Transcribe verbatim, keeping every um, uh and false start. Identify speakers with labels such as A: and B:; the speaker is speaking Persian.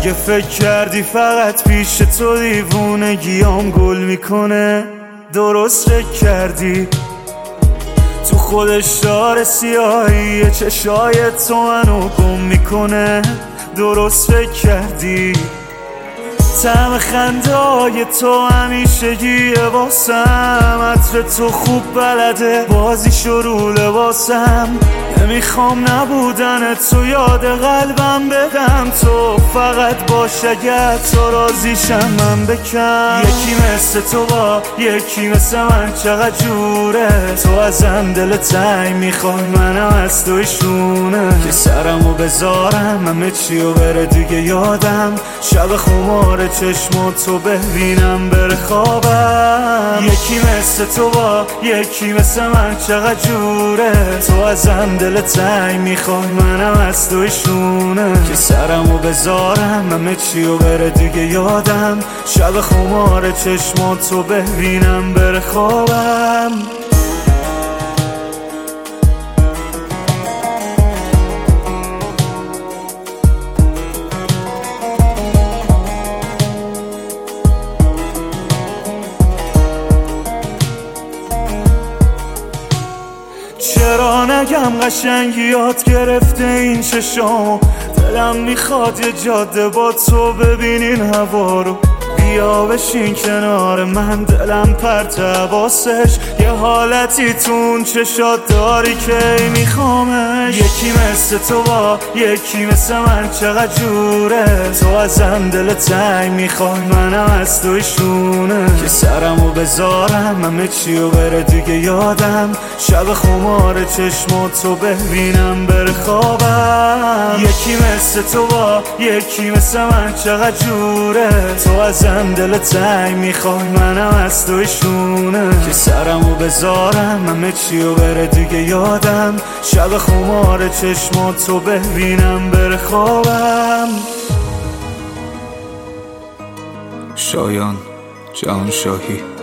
A: اگه فکر کردی فقط پیش تو دیوونگیام گل میکنه، درست فکر کردی. تو خودش داره سیاهی چشای تو منو گم میکنه، درست فکر کردی. طعم خنده‌های تو همیشگیه واسم، عطر تو خوب بلده بازی شروع لباسم. نمیخوام نبودن تو یاد قلبم بدم، تو فقط باش اگر تو راضیشم من بکم. یکی مثل تو با یکی مثل من چقدر جوره، تو ازم دل تنگ میخوای منم از تویشونه. که سرمو بذارم همه چیو بره دیگه یادم، شب خمار چشم تو ببینم بره خوابم. یکی مثل تو با یکی مثل من چقدر جوره، تو ازم دل تنگ میخوای منم از تویشونه. که سرمو بذارم همه چیو بره دیگه یادم، شب خمار چشم تو ببینم بره خوابم. چرا نگم قشنگی یاد گرفته این چشام، دلم میخواد یه جاده با تو ببینین هوا رو. بیا بشین کنار من دلم پرت حواسش، یه حالتی تون چشات داری که میخوامش. یکی مثل تو با یکی مثل من چقدر جوره، تو ازم دل تنگ میخوای منم از تویشونه. که سرمو بذارم همه چیو بره دیگه یادم، شب خمار چشم تو ببینم بره خوابم. یکی مثل تو با یکی مثل من چقدر جوره، تو ازم دل تنگ میخوای منم از تویشونه. که سرمو بذارم همه چیو بره دیگه یادم، شب خمار چشم تو ببینم بره خوابم.
B: شایان جهان شاهی.